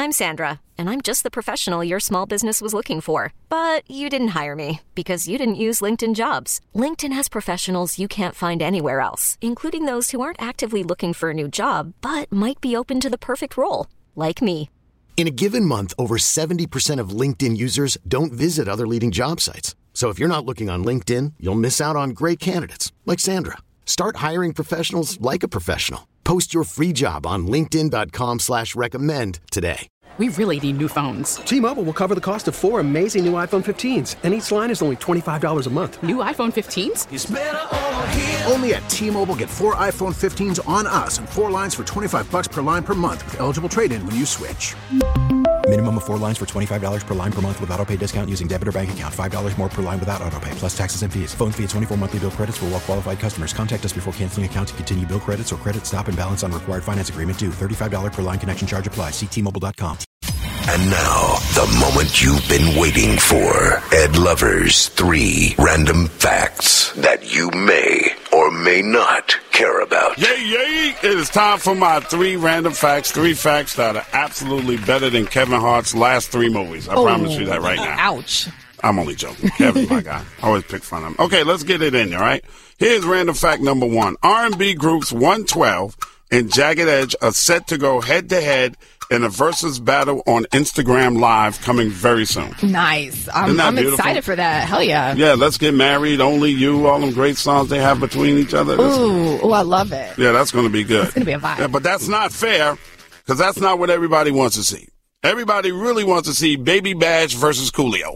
I'm Sandra, and I'm just the professional your small business was looking for. But you didn't hire me because you didn't use LinkedIn Jobs. LinkedIn has professionals you can't find anywhere else, including those who aren't actively looking for a new job, but might be open to the perfect role, like me. In a given month, over 70% of LinkedIn users don't visit other leading job sites. So if you're not looking on LinkedIn, you'll miss out on great candidates like Sandra. Start hiring professionals like a professional. Post your free job on linkedin.com/recommend today. We really need new phones. T-Mobile will cover the cost of 4 amazing new iPhone 15s, and each line is only $25 a month. New iPhone 15s? It's better over here. Only at T-Mobile, get 4 iPhone 15s on us and 4 lines for $25 per line per month with eligible trade-in when you switch. Minimum of 4 lines for $25 per line per month with autopay discount using debit or bank account. $5 more per line without autopay, plus taxes and fees. Phone fee at 24 monthly bill credits for well-qualified customers. Contact us before canceling account to continue bill credits or credit stop and balance on required finance agreement due. $35 per line connection charge applies. See T-Mobile.com. And now, the moment you've been waiting for. Ed Lover's 3 random facts that you may or may not care about. Yay! It is time for my 3 random facts. 3 facts that are absolutely better than Kevin Hart's last 3 movies. I promise you that right now. Ouch. I'm only joking. Kevin's my guy. I always pick fun of him. Okay, let's get it in, all right? Here's random fact number 1. R&B groups 112 and Jagged Edge are set to go head-to-head in a versus battle on Instagram Live coming very soon. Nice. I'm excited for that. Hell yeah. Yeah, Let's Get Married, Only You, all them great songs they have between each other. Ooh, I love it. Yeah, that's going to be good. It's going to be a vibe. Yeah, but that's not fair because that's not what everybody wants to see. Everybody really wants to see Baby Bash versus Coolio.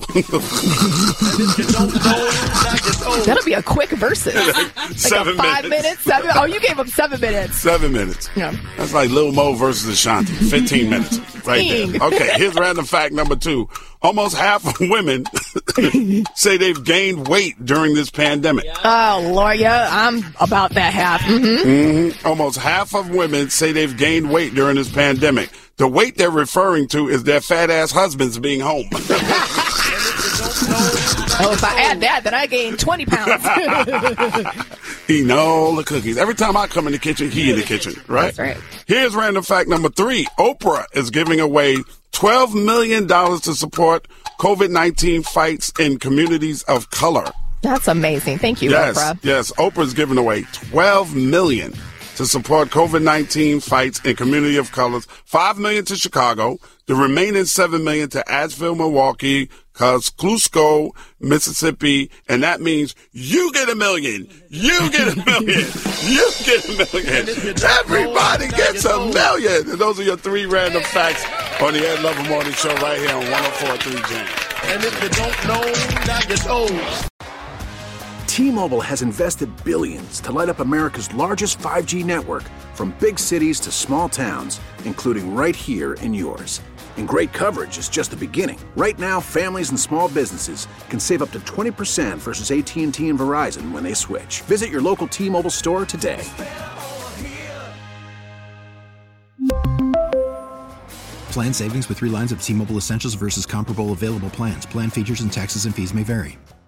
That'll be a quick versus. Like 7 5 minutes. 7. Oh, you gave him 7 minutes. 7 minutes. Yeah. That's like Lil Mo versus Ashanti. 15 minutes. Right there. Okay, here's random fact number 2. Almost half of women say they've gained weight during this pandemic. Oh, Lord, yeah, I'm about that half. Mm-hmm. Almost half of women say they've gained weight during this pandemic. The weight they're referring to is their fat-ass husbands being home. Oh, if I add that, then I gained 20 pounds. Eating all the cookies. Every time I come in the kitchen, he in the kitchen, right? That's right. Here's random fact number 3. Oprah is giving away $12 million to support COVID-19 fights in communities of color. That's amazing. Thank you, Oprah. Yes, Oprah's giving away $12 million to support COVID-19 fights in community of colors. $5 million to Chicago. The remaining $7 million to Asheville, Milwaukee, Kosciuszko, Mississippi, and that means you get $1 million. You get $1 million. You get $1 million. Everybody gets $1 million. And those are your 3 random facts on the Ed Lover Morning Show right here on 104.3 Jam. And if you don't know, now you know. T-Mobile has invested billions to light up America's largest 5G network, from big cities to small towns, including right here in yours. And great coverage is just the beginning. Right now, families and small businesses can save up to 20% versus AT&T and Verizon when they switch. Visit your local T-Mobile store today. Plan savings with 3 lines of T-Mobile Essentials versus comparable available plans. Plan features and taxes and fees may vary.